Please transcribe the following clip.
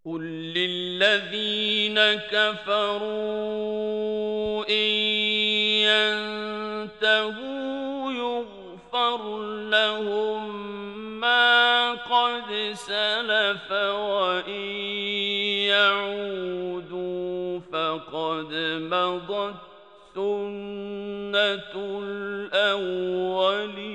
قل للذين كفروا إن ينتهوا يغفر لهم ما قد سلف وإن يعودوا فقد مضت سنة الأولين